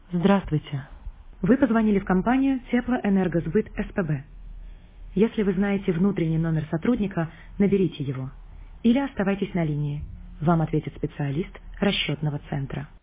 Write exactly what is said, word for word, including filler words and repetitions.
Здравствуйте. Вы позвонили в компанию Теплоэнергосбыт СПБ. Если вы знаете внутренний номер сотрудника, наберите его. Или оставайтесь на линии. Вам ответит специалист расчетного центра.